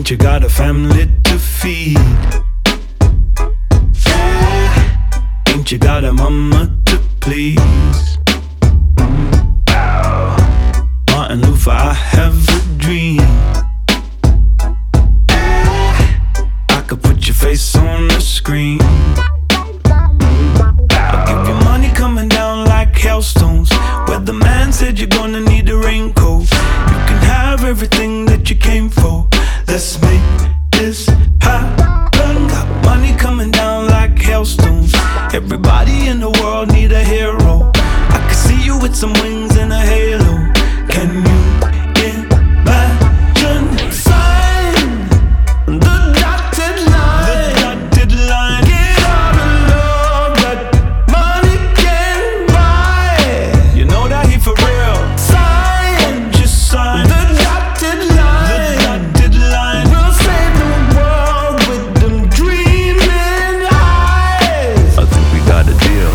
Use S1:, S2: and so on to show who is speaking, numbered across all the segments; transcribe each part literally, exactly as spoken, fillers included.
S1: Ain't you got a family to feed? Yeah. Ain't you got a mama to please? Ow. Martin Luther, I have a dream. Yeah. I could put your face on the screen. I'll give you money coming down like hailstones. Weatherman said you're gonna need a raincoat. You can have everything that you came for. Let's make this happen. Got money coming down like hailstones. Everybody in the world need a hero. I can see you with some wings and a halo. Can you imagine? Sign the dotted line. The dotted line. Get all the love that money can buy. You know that he for real. Sign, just sign the dotted line. The dotted line. We'll save the world with them dreaming eyes. I think we got a deal.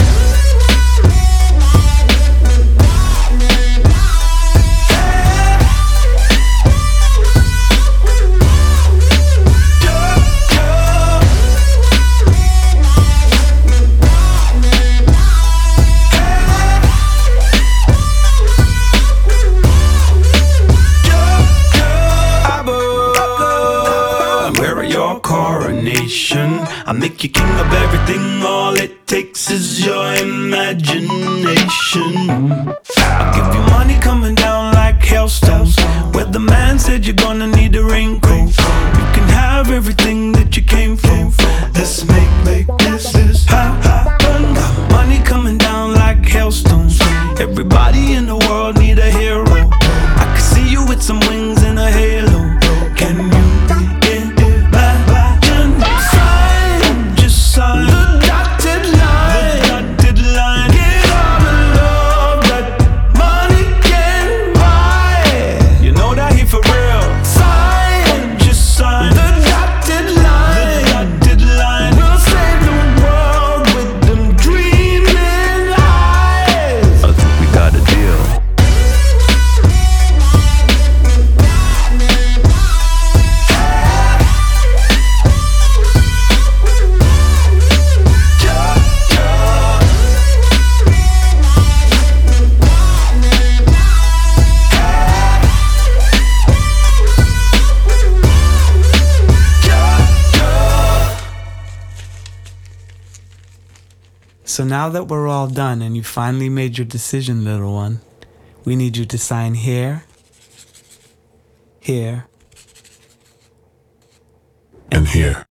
S1: Coronation, I make you king of everything. All it takes is your imagination. I'll give you money coming down like hailstones. Weatherman said you're gonna need a raincoat. You can have everything that you came for. Let's make, make this, this happen. Got money coming down like hailstones. Everybody in the world need a hero. I can see you with some wings and a halo. Can you So now that we're all done and you finally made your decision, little one, we need you to sign here, here,
S2: and here.